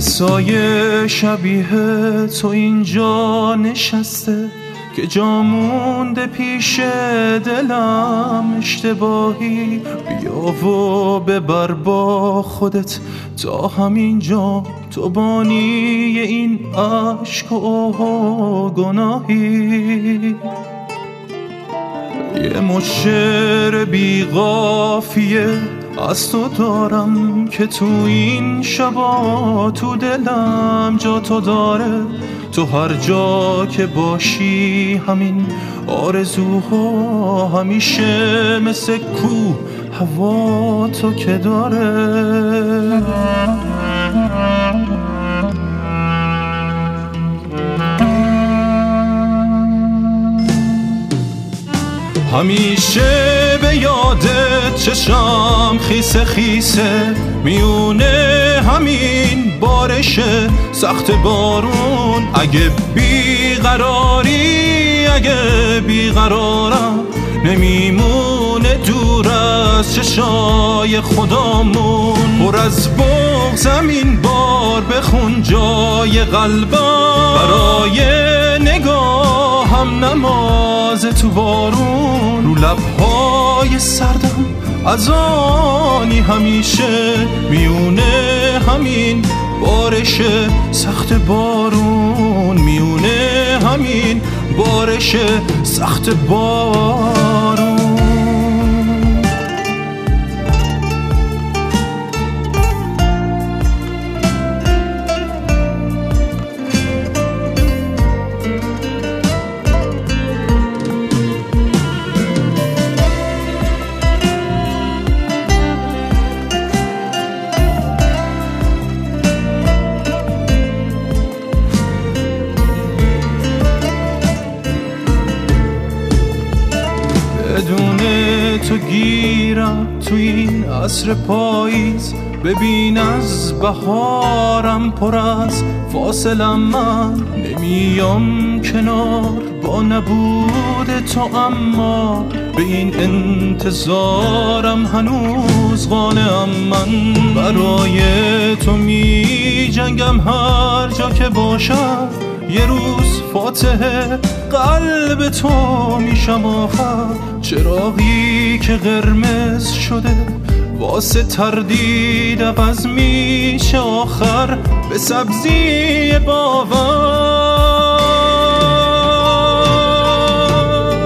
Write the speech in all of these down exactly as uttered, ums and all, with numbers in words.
سایه شبیه تو اینجا نشسته که جا مونده پیش دلم اشتباهی. بیا و ببر با خودت تا همینجا، تو بانی این عشق و آه گناهی. یه مشت شعر بی قافیه از تو دارم که تو این شبا تو دلم جا تو داره. تو هر جا که باشی همین آرزوها همیشه مثل کوه هوا تو که داره. همیشه به یادت چشم خیسه خیسه میونه همین بارش سخت بارون. اگه بیقراری اگه بیقرارم نمیمونه دور از چشای خدامون. پر از بغض زمین بار بخون جای قلبم، برای نگاهم نماز تو بارون. رو لبهای سردم از آنی همیشه میونه همین بارش سخت بارون. میونه همین بارش سخت بارون. بدون تو گیرم تو این عصر پاییز. ببین از بهارم پر از فاصلم، من نمیام کنار با نبود تو. اما به این انتظارم هنوز قانعم. من برای تو می جنگم هر جا که باشم. یه روز فاتح قلب تو میشم آخر. چراغی که قرمز شده واسه تردید عوض میشه آخر به سبزی باور.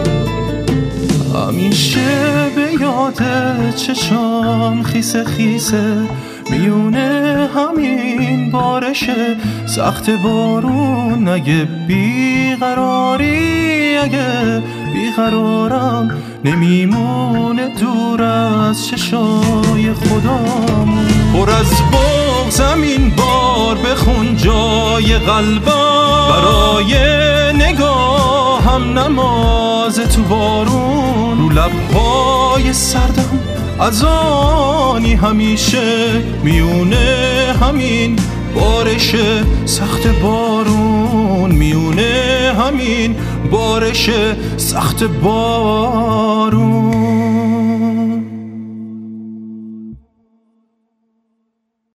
همیشه به یادت چشم خیسه خیسه میونه همین بارش سخت بارون. اگه بیقراری اگه بیقرارم نمیمونه دور از چشای خدامون. پر از بغض زمین بار بخون جای قلبم، برای نگاهم نماز تو بارون. رو لبهای سردم از آنی همیشه میونه همین بارش سخت بارون. میونه همین بارش سخت بارون.